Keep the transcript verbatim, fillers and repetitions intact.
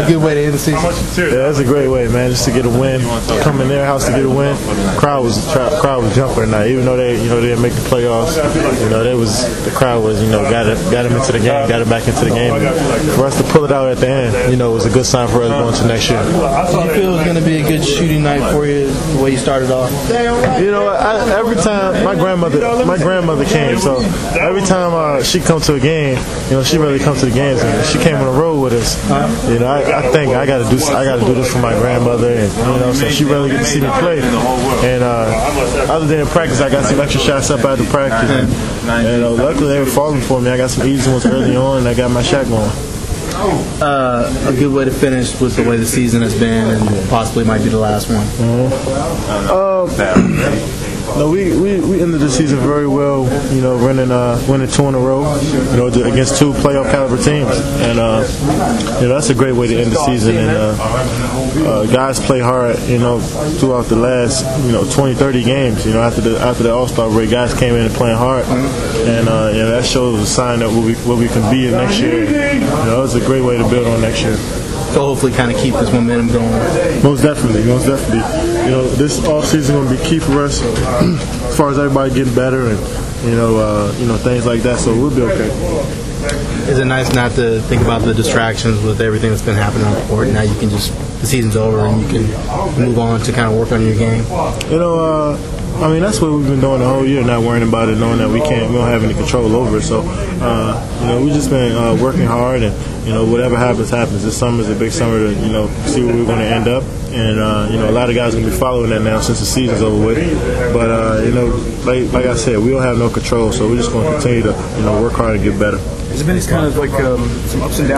a good way to end the season. Yeah, that's a great way, man. Just to get a win, come in their house to get a win. Crowd was crowd was jumping tonight, even though they you know they didn't make the playoffs. You know, they was the crowd was you know got it, got them into the game, got it back into the game. For us to pull it out at the end, you know, was a good sign for us going to next year. Do you feel it's going to be a good shooting night for you, the way you started off? You know, I, every time my grandmother, my grandmother came, so every time uh, she come to a game, you know, she really comes to the games. And she came on the road with us. You know, I, I think I got to do, I got to do this for my grandmother, and you know, so she really get to see me play. And uh, other than practice, I got some extra shots up after practice, and, and uh, luckily they were falling for me. I got some easy ones early on, and I got my shot going. Uh, a good way to finish with the way the season has been, and possibly might be the last one. Mm-hmm. Um, no, we, we, we ended the season very well. You know, running uh, winning two in a row. You know, against two playoff caliber teams, and uh, you know that's a great way to end the season. And uh, uh, guys play hard. You know, throughout the last you know twenty, thirty games. You know, after the after the All-Star break, guys came in and playing hard, and uh, you know that shows a sign that what we what we can be in next year. You know, it's a great way to build on next year. So hopefully kind of keep this momentum going. Most definitely, most definitely. You know, this off season going to be key for us as far as everybody getting better and you know, uh, you know things like that. So we'll be okay. Is it nice not to think about the distractions with everything that's been happening on the court? Now you can just the season's over and you can move on to kind of work on your game. You know. Uh, I mean, that's what we've been doing the whole year, not worrying about it, knowing that we can't, we don't have any control over it. So, uh, you know, we've just been uh, working hard, and you know, whatever happens, happens. This summer is a big summer to, you know, see where we're going to end up, and uh, you know, a lot of guys are going to be following that now since the season's over with. But uh, you know, like like I said, we don't have no control, so we're just going to continue to, you know, work hard and get better. Has it been kind of like um, some ups and downs?